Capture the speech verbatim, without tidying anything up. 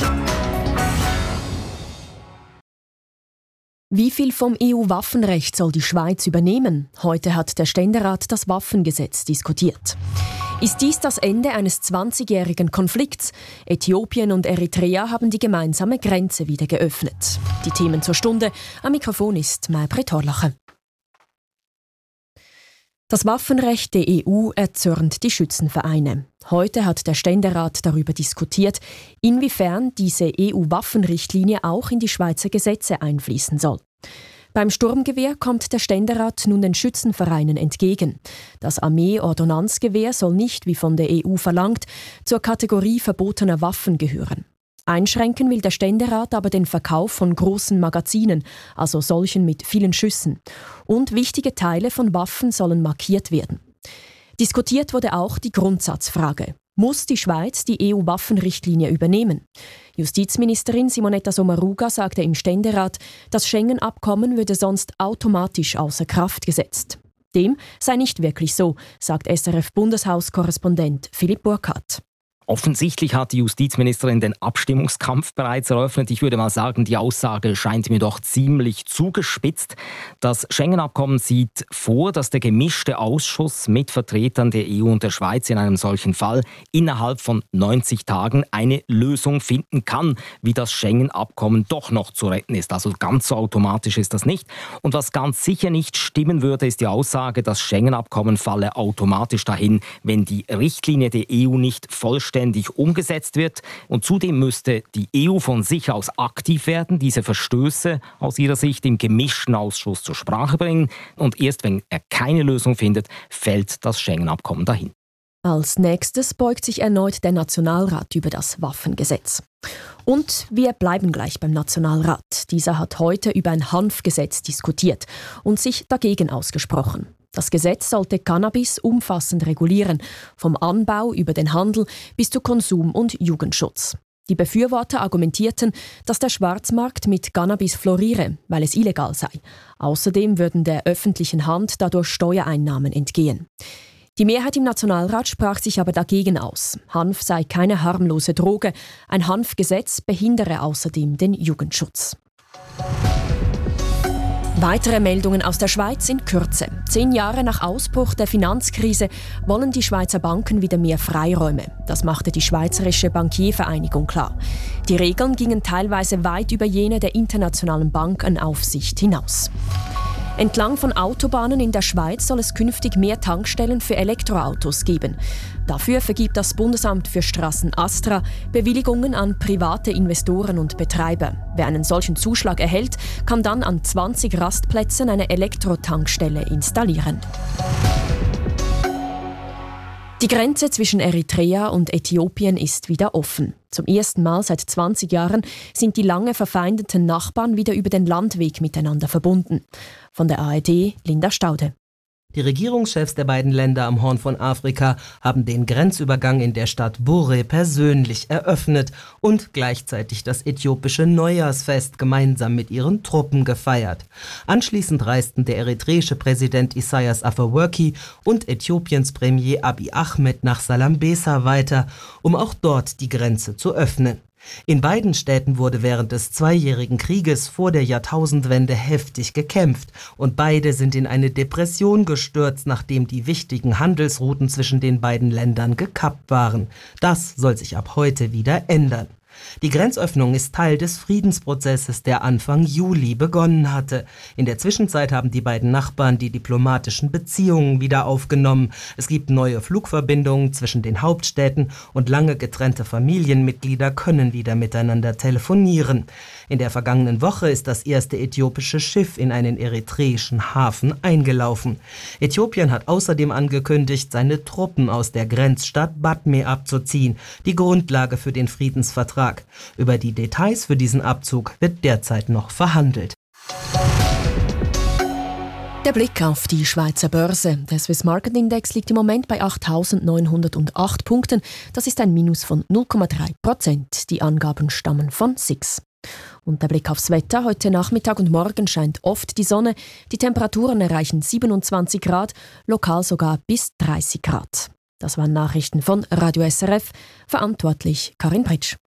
Wie viel vom E U-Waffenrecht soll die Schweiz übernehmen? Heute hat der Ständerat das Waffengesetz diskutiert. Ist dies das Ende eines zwanzigjährigen Konflikts? Äthiopien und Eritrea haben die gemeinsame Grenze wieder geöffnet. Die Themen zur Stunde. Am Mikrofon ist Maybrit Horlacher. Das Waffenrecht der E U erzürnt die Schützenvereine. Heute hat der Ständerat darüber diskutiert, inwiefern diese E U-Waffenrichtlinie auch in die Schweizer Gesetze einfließen soll. Beim Sturmgewehr kommt der Ständerat nun den Schützenvereinen entgegen. Das Armee-Ordonnanzgewehr soll nicht, wie von der E U verlangt, zur Kategorie verbotener Waffen gehören. Einschränken will der Ständerat aber den Verkauf von großen Magazinen, also solchen mit vielen Schüssen. Und wichtige Teile von Waffen sollen markiert werden. Diskutiert wurde auch die Grundsatzfrage: Muss die Schweiz die E U-Waffenrichtlinie übernehmen? Justizministerin Simonetta Sommaruga sagte im Ständerat, das Schengen-Abkommen würde sonst automatisch außer Kraft gesetzt. Dem sei nicht wirklich so, sagt S R F-Bundeshaus-Korrespondent Philipp Burkhardt. Offensichtlich hat die Justizministerin den Abstimmungskampf bereits eröffnet. Ich würde mal sagen, die Aussage scheint mir doch ziemlich zugespitzt. Das Schengen-Abkommen sieht vor, dass der gemischte Ausschuss mit Vertretern der E U und der Schweiz in einem solchen Fall innerhalb von neunzig Tagen eine Lösung finden kann, wie das Schengen-Abkommen doch noch zu retten ist. Also ganz so automatisch ist das nicht. Und was ganz sicher nicht stimmen würde, ist die Aussage, das Schengen-Abkommen falle automatisch dahin, wenn die Richtlinie der E U nicht vollständig umgesetzt wird. Und zudem müsste die E U von sich aus aktiv werden, diese Verstöße aus ihrer Sicht im gemischten Ausschuss zur Sprache bringen. Und erst wenn er keine Lösung findet, fällt das Schengen-Abkommen dahin. Als nächstes beugt sich erneut der Nationalrat über das Waffengesetz. Und wir bleiben gleich beim Nationalrat. Dieser hat heute über ein Hanfgesetz diskutiert und sich dagegen ausgesprochen. Das Gesetz sollte Cannabis umfassend regulieren, vom Anbau über den Handel bis zu Konsum und Jugendschutz. Die Befürworter argumentierten, dass der Schwarzmarkt mit Cannabis floriere, weil es illegal sei. Außerdem würden der öffentlichen Hand dadurch Steuereinnahmen entgehen. Die Mehrheit im Nationalrat sprach sich aber dagegen aus. Hanf sei keine harmlose Droge. Ein Hanfgesetz behindere außerdem den Jugendschutz. Weitere Meldungen aus der Schweiz in Kürze. Zehn Jahre nach Ausbruch der Finanzkrise wollen die Schweizer Banken wieder mehr Freiräume. Das machte die Schweizerische Bankiervereinigung klar. Die Regeln gingen teilweise weit über jene der internationalen Bankenaufsicht hinaus. Entlang von Autobahnen in der Schweiz soll es künftig mehr Tankstellen für Elektroautos geben. Dafür vergibt das Bundesamt für Straßen ASTRA Bewilligungen an private Investoren und Betreiber. Wer einen solchen Zuschlag erhält, kann dann an zwanzig Rastplätzen eine Elektrotankstelle installieren. Die Grenze zwischen Eritrea und Äthiopien ist wieder offen. Zum ersten Mal seit zwanzig Jahren sind die lange verfeindeten Nachbarn wieder über den Landweg miteinander verbunden. Von der A R D, Linda Staude. Die Regierungschefs der beiden Länder am Horn von Afrika haben den Grenzübergang in der Stadt Burre persönlich eröffnet und gleichzeitig das äthiopische Neujahrsfest gemeinsam mit ihren Truppen gefeiert. Anschließend reisten der eritreische Präsident Isaias Afwerki und Äthiopiens Premier Abiy Ahmed nach Salambesa weiter, um auch dort die Grenze zu öffnen. In beiden Städten wurde während des zweijährigen Krieges vor der Jahrtausendwende heftig gekämpft und beide sind in eine Depression gestürzt, nachdem die wichtigen Handelsrouten zwischen den beiden Ländern gekappt waren. Das soll sich ab heute wieder ändern. Die Grenzöffnung ist Teil des Friedensprozesses, der Anfang Juli begonnen hatte. In der Zwischenzeit haben die beiden Nachbarn die diplomatischen Beziehungen wieder aufgenommen. Es gibt neue Flugverbindungen zwischen den Hauptstädten und lange getrennte Familienmitglieder können wieder miteinander telefonieren. In der vergangenen Woche ist das erste äthiopische Schiff in einen eritreischen Hafen eingelaufen. Äthiopien hat außerdem angekündigt, seine Truppen aus der Grenzstadt Batme abzuziehen, die Grundlage für den Friedensvertrag. Über die Details für diesen Abzug wird derzeit noch verhandelt. Der Blick auf die Schweizer Börse. Der Swiss Market Index liegt im Moment bei achttausendneunhundertacht Punkten. Das ist ein Minus von null Komma drei Prozent. Die Angaben stammen von S I X. Und der Blick aufs Wetter. Heute Nachmittag und morgen scheint oft die Sonne. Die Temperaturen erreichen siebenundzwanzig Grad, lokal sogar bis dreißig Grad. Das waren Nachrichten von Radio S R F. Verantwortlich Karin Britsch.